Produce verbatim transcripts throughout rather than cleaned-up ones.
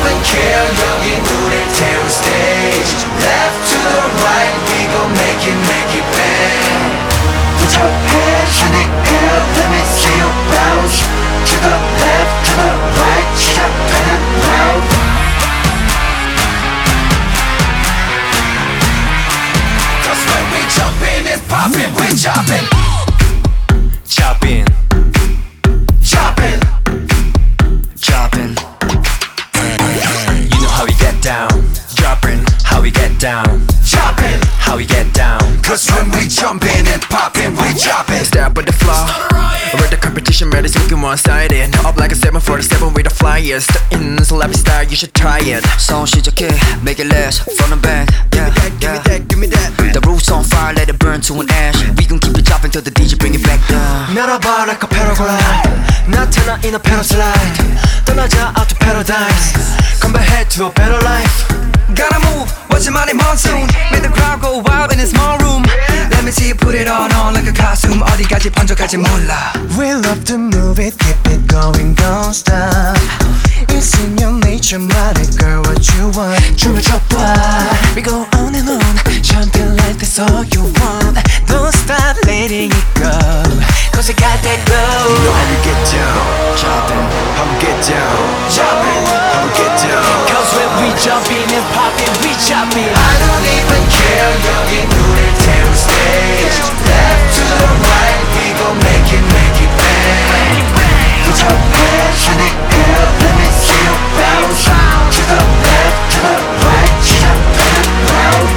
even care 여기 우릴 태울 stage Left to the right we gon' make it make it bang Put your hands in the air let me see you bounce To the left to the right 시작 pen loud Cause when we jump in it's poppin' we choppin' Chopping, choppin' chopping. You know how we get down. Dropping, how we get down. choppin' How we get down. Cause when we jump in and poppin' we choppin' Step on the floor. We're the competition, ready to looking one-sided. Up like a seven forty-seven with the flyers. The in, so let me start, you should try it. Song 시작해, make it last from the back. Yeah, Give me yeah. that, give me that. The roof's on fire, let it burn to an ash. We gon' keep it dropping till the D J bring it back down. 날아봐 like a paraglide. 나타나 in a paraslide. 떠나자 out to paradise. Come back head to a better life. Gotta move, watch your money monsoon. Make the crowd go wild in a small room. Let me see you put it on on like a costume. 어디까지 번져갈지 몰라. We love to move it, keep it going, don't stop. It's in your nature, 말해 girl what you want. 춤을 춰봐. We go on and on, champion like that's all you want. Don't stop letting it go, cause you got that glow. You know how we get down. Chopping, How we get down. Choppin' How we get down. cause when we jump in and pop it, we chop it. I don't even care 여기 우릴 태울 stage Left to the right we gon' make it make it bang Put your hands in the air let me see you bounce To the left to the right 시작 pen loud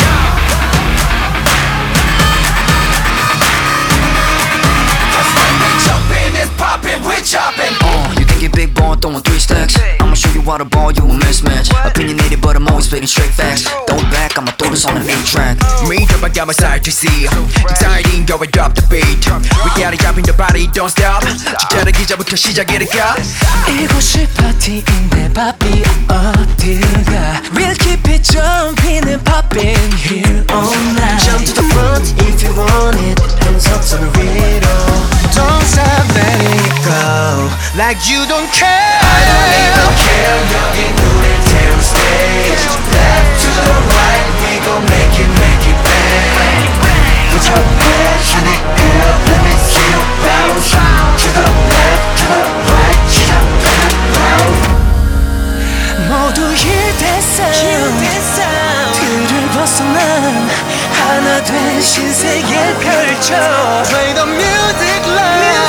Cause when we jump in it's poppin' we choppin' Uh, you think you're big ball, throwing three stacks. I'ma show you how to ball, you a mismatch. Opinionated, but I'm always spitting straight facts. Throw it back, I'ma throw this on an eight track. Me drop I got my side to see. Exciting, go and drop the beat. We gotta drop in the body, don't stop. 주차라기 전부터 시작이니까. 이곳이 파티인데 바비 어디가 We'll keep it jumping and popping here all night Jump to the front if you want it Hands up to the middle Don't stop letting it go Like you don't care I don't even care 여기 우릴 태울 stage Left to the right we gon' make it make it bang Put your hands in the air let me see you bounce To the left to the right 시작 pen loud 모두 힐됐어 틀을 벗어난 하나 된 신세계 펼쳐 Play the music loud